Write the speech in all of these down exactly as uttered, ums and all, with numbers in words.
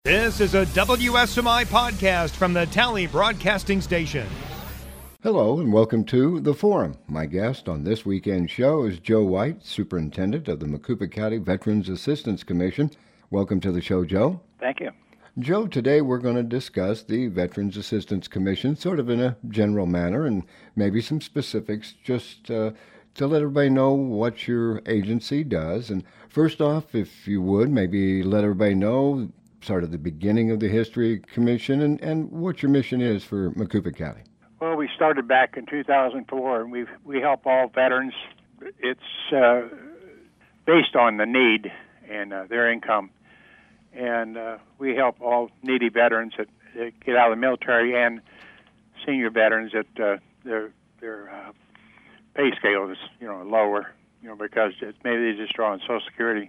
This is a W S M I podcast from the Tally Broadcasting Station. Hello and welcome to The Forum. My guest on this weekend's show is Joe White, Superintendent of the Macoupin County Veterans Assistance Commission. Welcome to the show, Joe. Thank you. Joe, today we're going to discuss the Veterans Assistance Commission sort of in a general manner and maybe some specifics just uh, to let everybody know what your agency does. And first off, if you would, maybe let everybody know sort of the beginning of the History Commission and, and what your mission is for Macoupin County. Well, we started back in two thousand four, and we we help all veterans. It's uh, based on the need and uh, their income, and uh, we help all needy veterans that, that get out of the military and senior veterans that uh, their their uh, pay scale is you know lower, you know because it's, maybe they just draw on Social Security,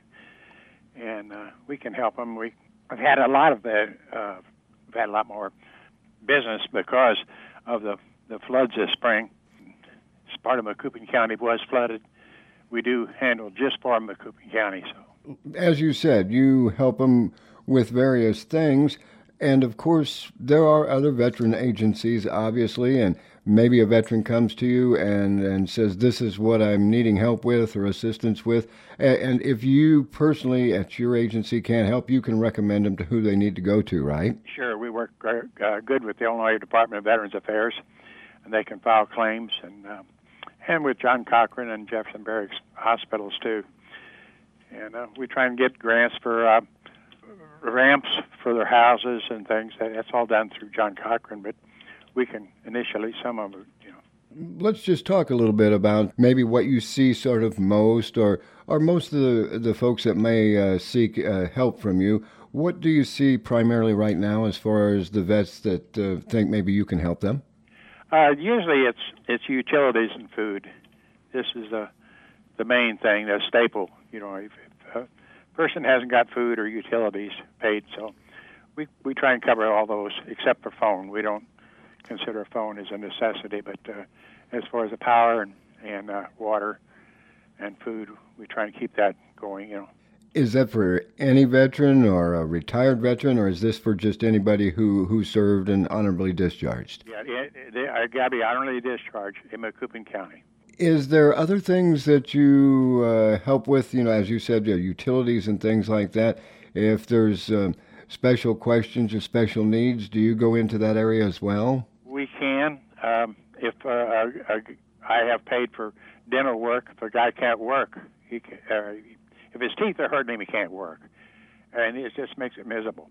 and uh, we can help them. We I've had a lot of uh, uh, we've had a lot more business because of the, the floods this spring. Part of Macoupin County was flooded. We do handle just part of Macoupin County. So, as you said, you help them with various things, and of course there are other veteran agencies, obviously, and maybe a veteran comes to you and, and says, this is what I'm needing help with or assistance with. And if you personally at your agency can't help, you can recommend them to who they need to go to, right? Sure. We work uh, good with the Illinois Department of Veterans Affairs, and they can file claims, and uh, and with John Cochran and Jefferson Barracks hospitals, too. And uh, we try and get grants for uh, ramps for their houses and things. That's all done through John Cochran, but we can initially, some of them, you know. Let's just talk a little bit about maybe what you see sort of most, or, or most of the, the folks that may uh, seek uh, help from you. What do you see primarily right now as far as the vets that uh, think maybe you can help them? Uh, usually it's it's utilities and food. This is the the main thing, the staple. You know, if, if a person hasn't got food or utilities paid, so we we try and cover all those except for phone. We don't consider a phone as a necessity, but uh, as far as the power and, and uh, water and food, we try and keep that going, you know. Is that for any veteran or a retired veteran, or is this for just anybody who, who served and honorably discharged? Yeah, it, it, I got to be honorably discharged in Macoupin County. Is there other things that you uh, help with, you know, as you said, uh, utilities and things like that? If there's uh, special questions or special needs, do you go into that area as well? We can. Um, if uh, a, a, I have paid for dental work, if a guy can't work, he can, uh, if his teeth are hurting him, he can't work, and it just makes it miserable.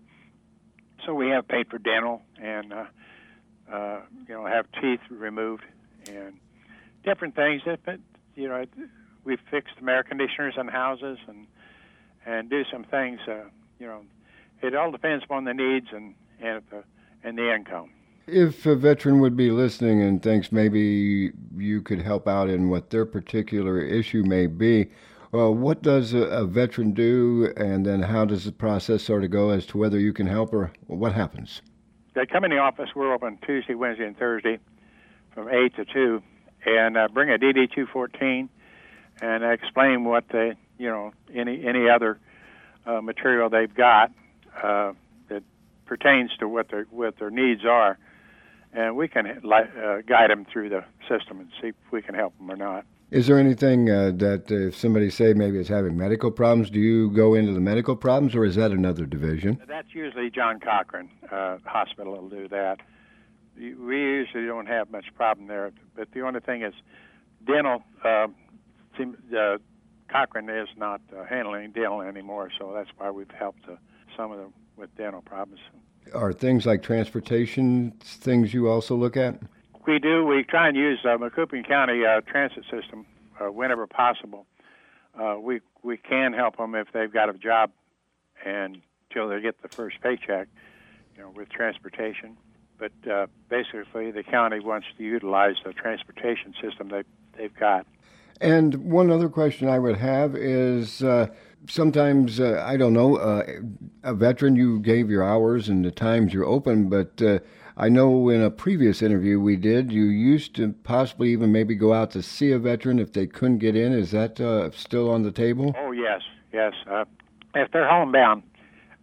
So we have paid for dental and uh, uh, you know have teeth removed and different things. But you know we've fixed air conditioners in houses and and do some things. Uh, you know it all depends upon the needs and and the and the income. If a veteran would be listening and thinks maybe you could help out in what their particular issue may be, well, what does a, a veteran do, and then how does the process sort of go as to whether you can help or what happens? They come in the office. We're open Tuesday, Wednesday, and Thursday from eight to two, and uh, bring a D D two fourteen and explain what they, you know, any any other uh, material they've got uh, that pertains to what their what their needs are. And we can uh, guide them through the system and see if we can help them or not. Is there anything uh, that uh, if somebody, say, maybe is having medical problems, do you go into the medical problems, or is that another division? That's usually John Cochran uh, Hospital will do that. We usually don't have much problem there, but the only thing is dental. Uh, seem, uh, Cochran is not uh, handling dental anymore, so that's why we've helped uh, some of them with dental problems. Are things like transportation things you also look at? We do. We try and use uh, Macoupin County uh, transit system uh, whenever possible. Uh, we we can help them if they've got a job and until they get the first paycheck, you know, with transportation. But uh, basically, the county wants to utilize the transportation system they they've got. And one other question I would have is uh, sometimes, uh, I don't know, uh, a veteran, you gave your hours and the times you're open, but uh, I know in a previous interview we did, you used to possibly even maybe go out to see a veteran if they couldn't get in. Is that uh, still on the table? Oh, yes, yes. Uh, if they're homebound, uh,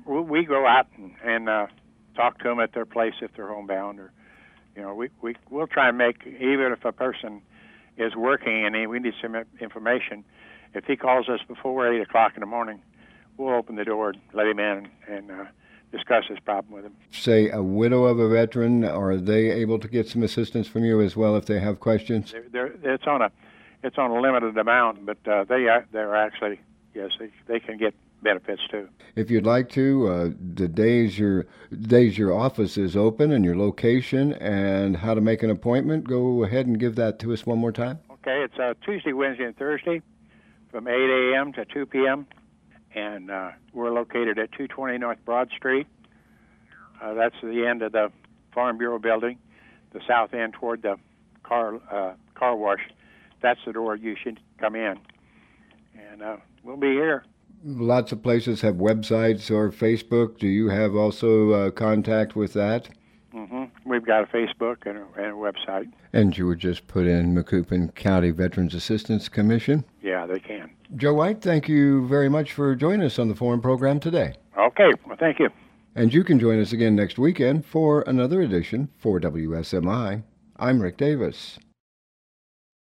we, we go out and, and uh, talk to them at their place if they're homebound, or you know, we we we'll try and make, even if a person is working and he, we need some information, if he calls us before eight o'clock in the morning, we'll open the door and let him in and uh, discuss his problem with him. Say a widow of a veteran, are they able to get some assistance from you as well if they have questions? They're, they're, it's on a it's on a limited amount, but uh, they are they're actually yes they they can get benefits too. If you'd like to, uh, the days your days your office is open and your location and how to make an appointment, go ahead and give that to us one more time. Okay, it's uh, Tuesday, Wednesday, and Thursday from eight a.m. to two p.m. and uh, we're located at two twenty North Broad Street. Uh, that's the end of the Farm Bureau building, the south end toward the car uh, car wash. That's the door you should come in, and uh, we'll be here. Lots of places have websites or Facebook. Do you have also uh, contact with that? Mm-hmm. We've got a Facebook and a, and a website. And you would just put in Macoupin County Veterans Assistance Commission? Yeah, they can. Joe White, thank you very much for joining us on the Forum Program today. Okay, well, thank you. And you can join us again next weekend for another edition for W S M I. I'm Rick Davis.